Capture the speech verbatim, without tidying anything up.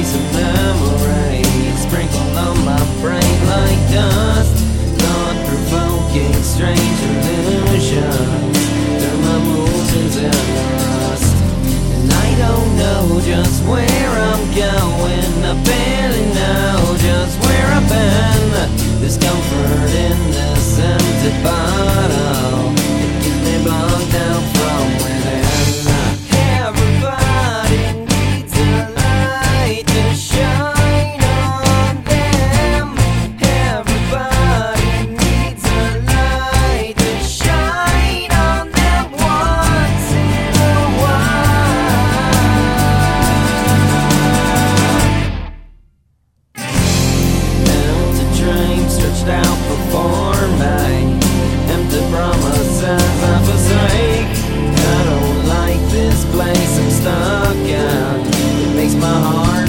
and memories sprinkled on my brain like dust. Thought-provoking strange illusions through my motions and rust. And I don't know just where I'm going, I barely know just where I've been. There's comfort in this empty bottle, it keeps me bogged down from within. Everybody needs a light to shine on them. Everybody needs a light to shine on them once in a while. Empty dreams stretched out before me, empty promises I forsake. I don't like this place I'm stuck in, it makes my heart